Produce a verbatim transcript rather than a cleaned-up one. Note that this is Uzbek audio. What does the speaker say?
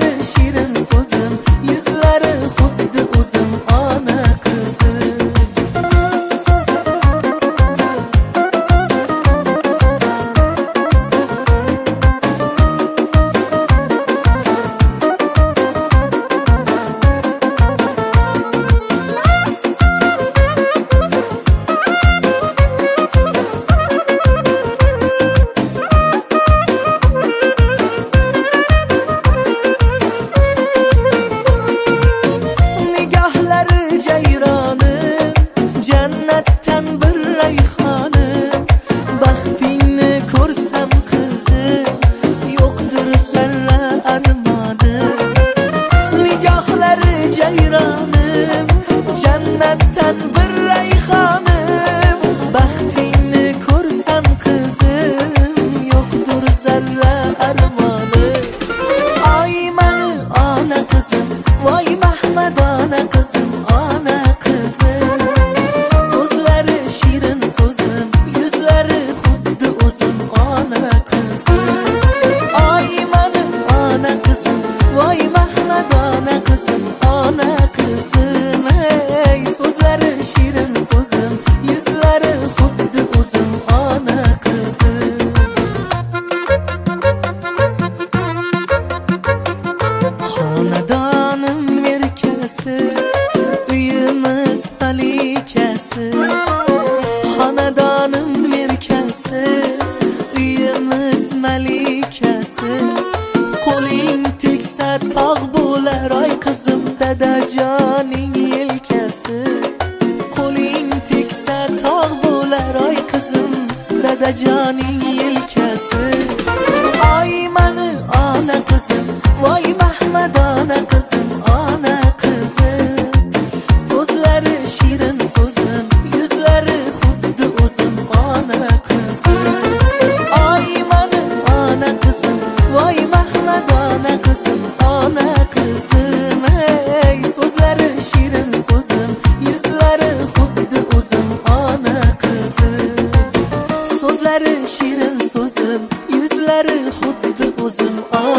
So'zlari shirin so'zim, yuzlari xuddi o'zim, ona qizim. Jannatdan bir rayhonim, baxtingni ko'rsam qizim, yo'qdir zarra armonim. Nigohlari jayronim, jannatdan bir rayhonim, baxtingni ko'rsam qizim, yo'qdir zarra armonim. Oy mani ona qizim, voy mahmadona qizim, ona qizim. So'zlari shirin so'zim, yuzlari xuddi o'zim, ona qizim. Oy mani ona qizim, voy mahmadona qizim, ona qizim. Ey so'zlari shirin so'zim, yuzlari xuddi o'zim, ona qizim. Xonadonim erkasi, uyimiz malikasi. Xonadonim erkasi, uyimiz malikasi. Qo'ling tegsa tog' bo'lar, oy qizim, dadajoning yelkasi. Qo'ling tegsa tog' bo'lar, oy qizim, dadajoning yelkasi. Oy mani ona qizim, voy mahmadona qizim, ona qizim. So'zlari shirin so'zim, yuzlari xuddi o'zim, ona qizim. Oy mani ona qizim, voy mahmadona qizim, ona qizim. Ey so'zlari shirin so'zim, yuzlari xuddi o'zim, ona qizim. So'zlari shirin so'zim, yuzlari xuddi o'zim, ona